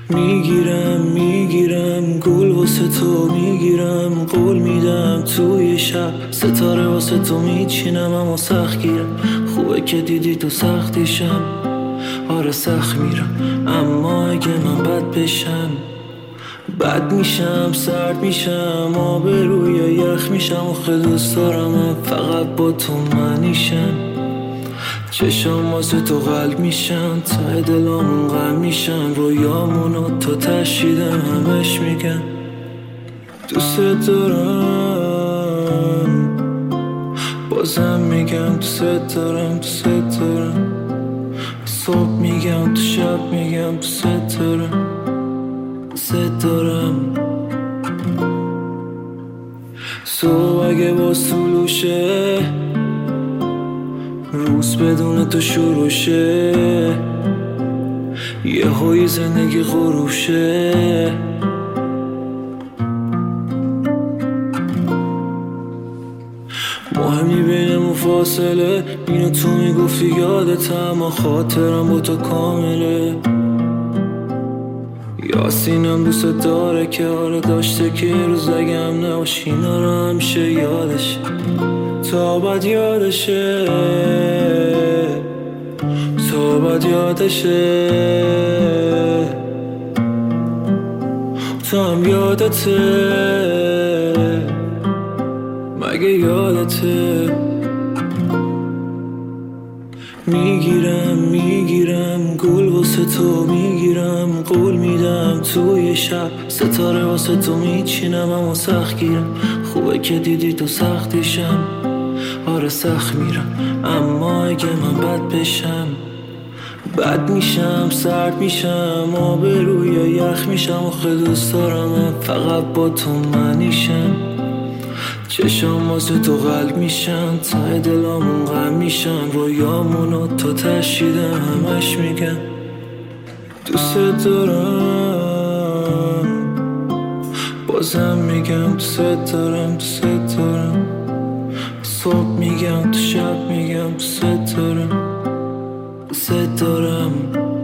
میگیرم گل واسه تو میگیرم، قول میدم توی شب ستاره واسه تو میچینم. اما سخت گیرم، خوبه که دیدی تو سختیشم. آره سخت میرم، اما اگه من بد بشم بد میشم، سرد میشم، آبروی یخ میشم. آخه دوست دارم فقط با تو منیشم. چشام واسه تو قلب میشن، ته دلامون غم میشن. رویامونو تا تشیدم همش میگن دوست دارم. بازم میگم دوست دارم، دوست دارم. صبح میگم تو شب میگم دوست دارم، دوست دارم. صبح اگه با سلوشه، روز بدون تو شروع شه. یه هایی زندگی غروشه. مهمی بینمون فاصله، اینو تو میگفتی یادت، اما خاطرم با تو کامله. یاسینم دوست داره که آره داشته که روز اگم نباشی اینا رو همیشه یادشه، تا بد یادشه، تا بد یادشه. تو هم یادته مگه یادته؟ میگیرم گل واسه تو میگیرم، قول میدم توی شب ستاره واسه تو میچینم. اما سخت گیرم، خوبه که دیدی تو سختیشم. آره سخت میرم، اما اگه من بد بشم بد میشم، سرد میشم، آبروی یخ میشم. آخه دوست دارم فقط با تو منیشم. چشام واسه تو قلب میشن، ته دلامون غم میشن. رویامونو تا تشیدم همش میگن دوست دارم. بازم میگم دوست دارم، دوست دارم. صبح میگم تو شب میگم دوست دارم، دوست دارم.